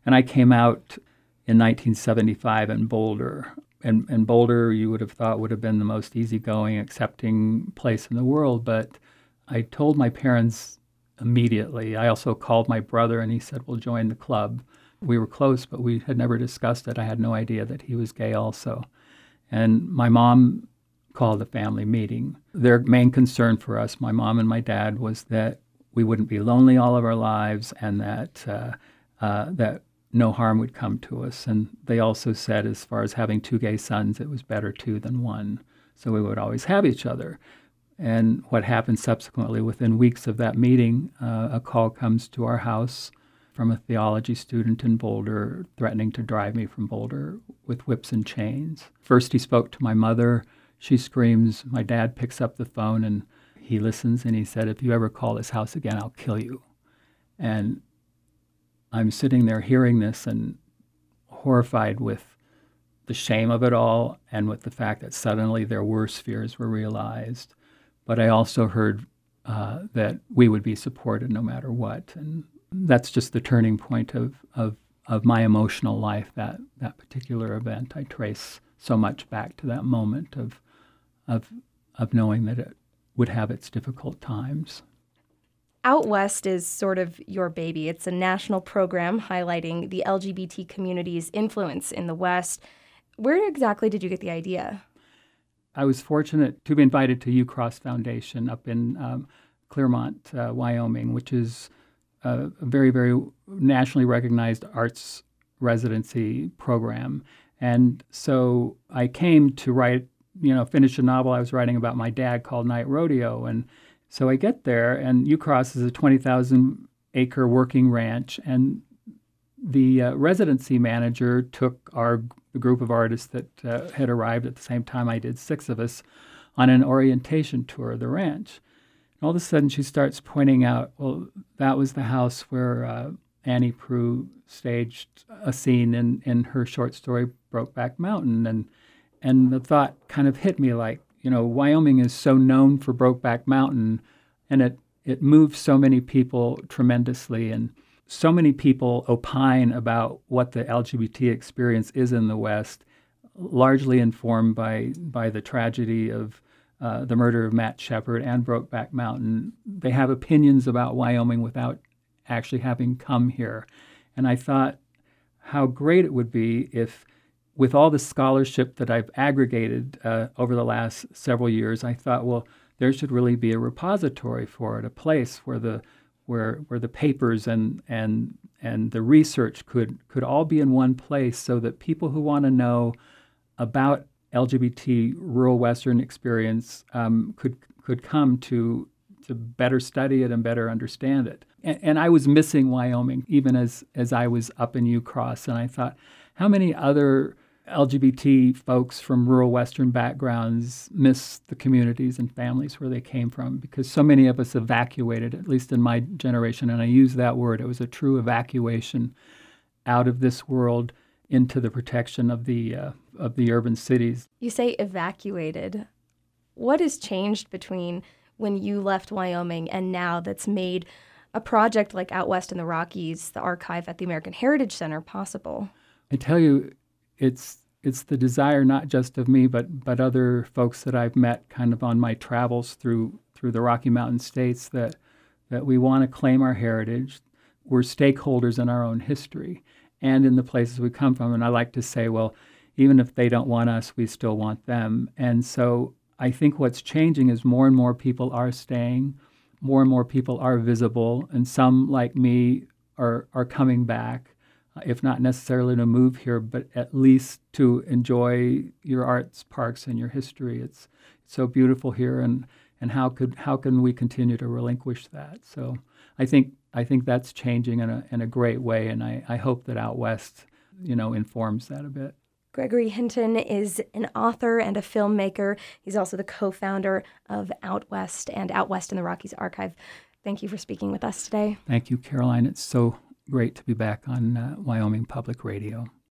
And I came out in 1975 in Boulder. And Boulder, you would have thought, would have been the most easygoing, accepting place in the world. But I told my parents immediately. I also called my brother, and he said, "We'll join the club." We were close, but we had never discussed it. I had no idea that he was gay also. And my mom called a family meeting. Their main concern for us, my mom and my dad, was that we wouldn't be lonely all of our lives, and that no harm would come to us. And they also said, as far as having two gay sons, it was better two than one. So we would always have each other. And what happened subsequently, within weeks of that meeting, a call comes to our house from a theology student in Boulder threatening to drive me from Boulder with whips and chains. First he spoke to my mother. She screams. My dad picks up the phone and he listens, and he said, "If you ever call this house again, I'll kill you." And I'm sitting there hearing this and horrified with the shame of it all and with the fact that suddenly their worst fears were realized. But I also heard that we would be supported no matter what. And that's just the turning point of my emotional life, that particular event. I trace so much back to that moment of knowing that it would have its difficult times. Out West is sort of your baby. It's a national program highlighting the LGBT community's influence in the West. Where exactly did you get the idea? I was fortunate to be invited to UCross Foundation up in Clearmont, Wyoming, which is a very, very nationally recognized arts residency program. And so I came to finish a novel I was writing about my dad called Night Rodeo. And so I get there, and UCross is a 20,000-acre working ranch, and the residency manager took the group of artists that had arrived at the same time I did, 6 of us, on an orientation tour of the ranch. And all of a sudden she starts pointing out, well, that was the house where Annie Proulx staged a scene in her short story Brokeback Mountain. And the thought kind of hit me like, Wyoming is so known for Brokeback Mountain, and it moves so many people tremendously, and so many people opine about what the LGBT experience is in the West, largely informed by the tragedy of the murder of Matt Shepard and Brokeback Mountain. They have opinions about Wyoming without actually having come here. And I thought how great it would be if, with all the scholarship that I've aggregated over the last several years, I thought, well, there should really be a repository for it, a place where the papers and the research could all be in one place, so that people who want to know about LGBT rural Western experience could come to better study it and better understand it. And I was missing Wyoming even as I was up in UCross, and I thought, how many other LGBT folks from rural Western backgrounds miss the communities and families where they came from, because so many of us evacuated, at least in my generation, and I use that word. It was a true evacuation out of this world into the protection of the urban cities. You say evacuated. What has changed between when you left Wyoming and now that's made a project like Out West in the Rockies, the archive at the American Heritage Center, possible? I tell you, it's the desire not just of me, but other folks that I've met kind of on my travels through the Rocky Mountain states, that we want to claim our heritage. We're stakeholders in our own history and in the places we come from. And I like to say, well, even if they don't want us, we still want them. And so I think what's changing is more and more people are staying, more and more people are visible, and some, like me, are coming back. If not necessarily to move here, but at least to enjoy your arts parks and your history. It's so beautiful here, and how can we continue to relinquish that? So I think that's changing in a great way, and I hope that Out West, informs that a bit. Gregory Hinton is an author and a filmmaker. He's also the co-founder of Out West and Out West in the Rockies Archive. Thank you for speaking with us today. Thank you, Caroline. It's so great to be back on Wyoming Public Radio.